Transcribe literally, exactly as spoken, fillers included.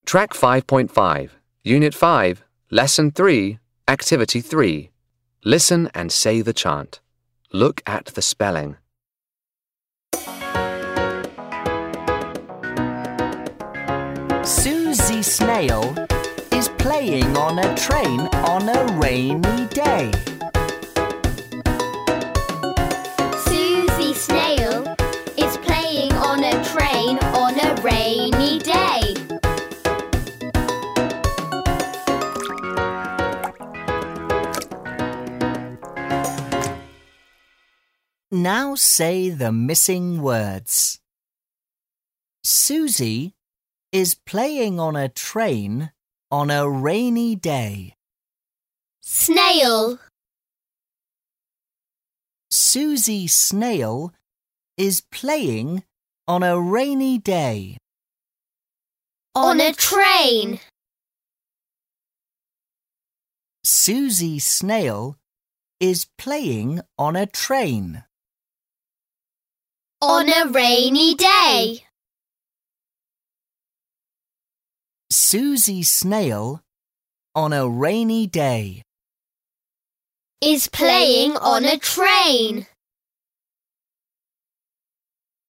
Track five point five, Unit five, Lesson three, Activity three. Listen and say the chant. Look at the spelling. Susie Snail is playing on a train on a rainy day. Susie Snail is playing on a train on a rainy day. Now say the missing words. Susie is playing on a train on a rainy day. Snail. Susie Snail is playing on a rainy day. On a train. Susie Snail is playing on a train. On a rainy day. Susie Snail, on a rainy day, is playing on a train.